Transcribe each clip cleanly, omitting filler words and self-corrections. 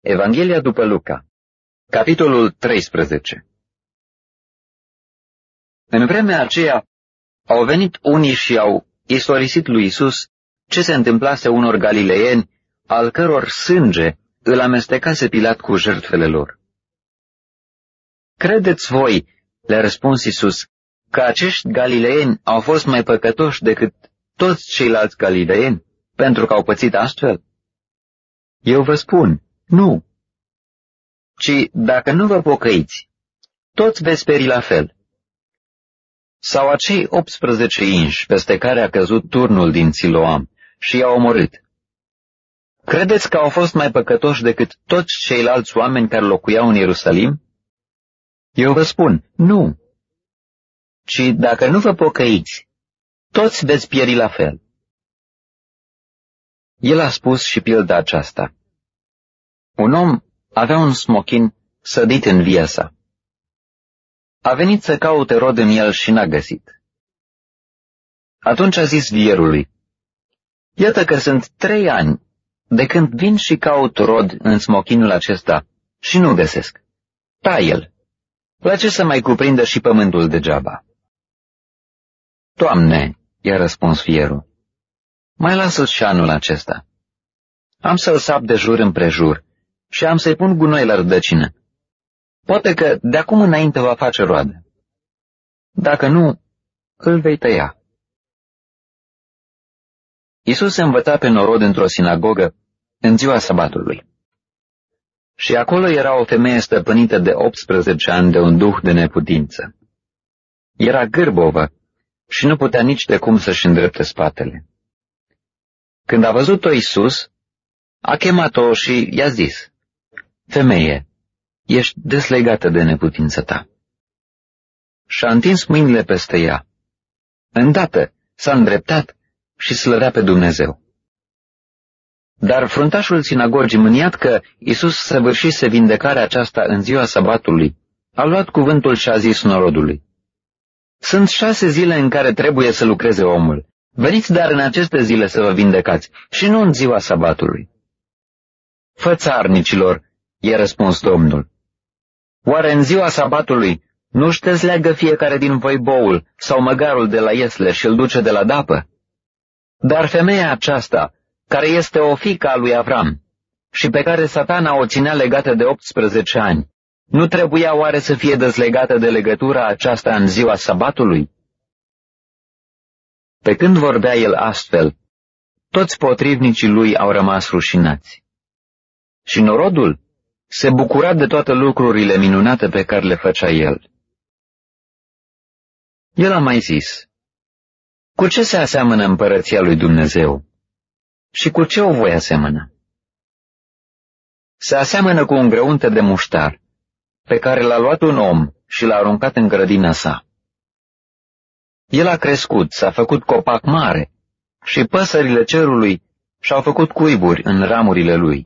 Evanghelia după Luca, capitolul 13. În vremea aceea au venit unii și au istorisit lui Iisus ce se întâmplase unor galileeni, al căror sânge îl amestecase Pilat cu jertfele lor. Credeți voi, le-a răspuns Iisus, că acești galileeni au fost mai păcătoși decât toți ceilalți galileeni, pentru că au pățit astfel? Eu vă spun, nu. Ci dacă nu vă pocăiți, toți veți peri la fel. Sau acei 18 inși peste care a căzut turnul din Siloam și i-a omorât. Credeți că au fost mai păcătoși decât toți ceilalți oameni care locuiau în Ierusalim? Eu vă spun, nu. Ci dacă nu vă pocăiți, toți veți pieri la fel. El a spus și pilda aceasta. Un om avea un smochin sădit în via sa. A venit să caute rod în el și n-a găsit. Atunci a zis vierului, iată că sunt 3 ani de când vin și caut rod în smochinul acesta și nu găsesc. Tai-l. La ce să mai cuprindă și pământul degeaba? Doamne, i-a răspuns vierul, mai lasă-l și anul acesta. Am să-l sap de jur împrejur și am să-i pun gunoi la rădăcină. Poate că de acum înainte va face roadă. Dacă nu, îl vei tăia. Iisus se învăța pe norod într-o sinagogă în ziua sabatului. Și acolo era o femeie stăpânită de 18 ani de un duh de neputință. Era gârbovă și nu putea nici de cum să-și îndrepte spatele. Când a văzut-o Iisus, a chemat-o și i-a zis, femeie, ești deslegată de neputința ta. Și-a întins mâinile peste ea. Îndată s-a îndreptat și slăvea pe Dumnezeu. Dar fruntașul sinagogii, mâniat că Iisus săvârșise vindecarea aceasta în ziua sabatului, a luat cuvântul și a zis norodului, sunt 6 zile în care trebuie să lucreze omul. Veniți dar în aceste zile să vă vindecați și nu în ziua sabatului. Fățarnicilor, i-a răspuns Domnul, oare în ziua sabatului nu-și dezleagă fiecare din voi boul sau măgarul de la iesle și îl duce de la dapă? Dar femeia aceasta, care este o fiică a lui Avram și pe care Satana o ținea legată de 18 ani, nu trebuia oare să fie dezlegată de legătura aceasta în ziua sabatului? Pe când vorbea el astfel, toți potrivnicii lui au rămas rușinați. Și norodul se bucura de toate lucrurile minunate pe care le făcea el. El a mai zis, cu ce se aseamănă împărăția lui Dumnezeu? Și cu ce o voi asemăna? Se aseamănă cu un grăunte de muștar, pe care l-a luat un om și l-a aruncat în grădina sa. El a crescut, s-a făcut copac mare și păsările cerului și-au făcut cuiburi în ramurile lui.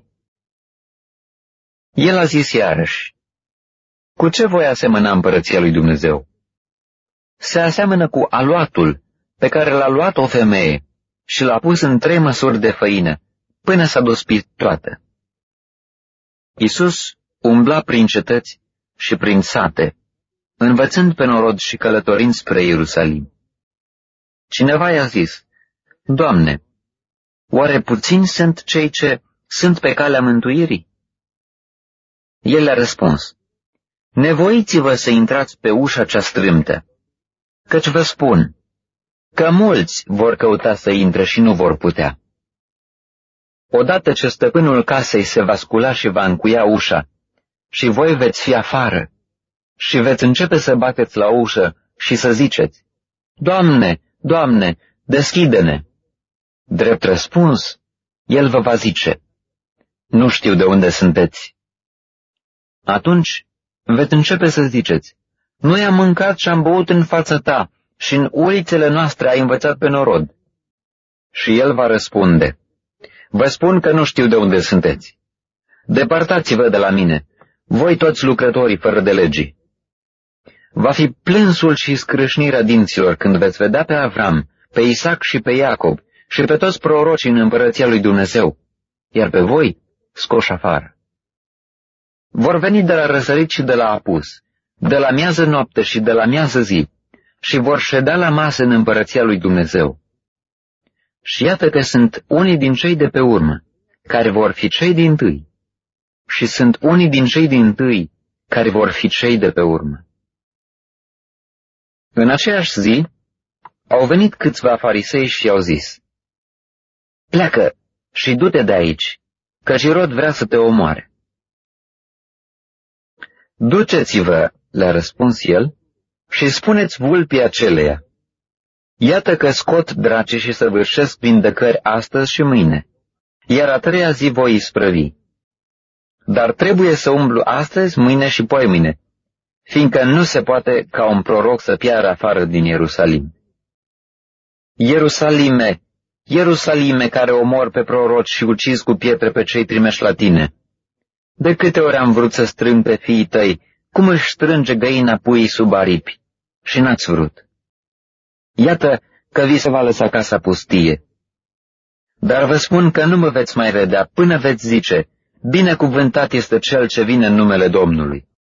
El a zis iarăși, cu ce voi asemăna împărăția lui Dumnezeu? Se aseamănă cu aluatul pe care l-a luat o femeie și l-a pus în 3 măsuri de făină, până s-a dospit toată. Iisus umbla prin cetăți și prin sate, învățând pe norod și călătorind spre Ierusalim. Cineva i-a zis, Doamne, oare puțini sunt cei ce sunt pe calea mântuirii? El le-a răspuns, nevoiți-vă să intrați pe ușa cea strâmtă, căci vă spun că mulți vor căuta să intre și nu vor putea. Odată ce stăpânul casei se va scula și va încuia ușa, și voi veți fi afară, și veți începe să bateți la ușă și să ziceți, Doamne, Doamne, deschide-ne! Drept răspuns, el vă va zice, nu știu de unde sunteți. Atunci veți începe să ziceți, noi am mâncat și am băut în fața ta și în ulițele noastre ai învățat pe norod. Și el va răspunde, vă spun că nu știu de unde sunteți. Depărtați-vă de la mine, voi toți lucrătorii fără de legii. Va fi plânsul și scrâșnirea dinților când veți vedea pe Avram, pe Isaac și pe Iacob și pe toți prorocii în împărăția lui Dumnezeu, iar pe voi scoși afară. vor veni de la răsărit și de la apus, de la miază noapte și de la miază zi, și vor ședea la masă în împărăția lui Dumnezeu. Și iată că sunt unii din cei de pe urmă, care vor fi cei dintâi, și sunt unii din cei dintâi, care vor fi cei de pe urmă. În aceeași zi, au venit câțiva farisei și i-au zis: pleacă și du-te de aici, căci Irod vrea să te omoare. Duceți-vă, le-a răspuns el, și spuneți vulpii aceleia: iată că scot draci și săvârșesc vindecări astăzi și mâine, iar a treia zi voi isprăvi. Dar trebuie să umblu astăzi, mâine și poimâine, fiindcă nu se poate ca un proroc să piară afară din Ierusalim. Ierusalime, Ierusalime, care omor pe proroci și ucizi cu pietre pe cei trimeși la tine! De câte ori am vrut să strâng pe fiii tăi, cum își strânge găina puii sub aripi, și n-ați vrut. Iată că vi se va lăsa casa pustie. Dar vă spun că nu mă veți mai vedea până veți zice: binecuvântat este cel ce vine în numele Domnului.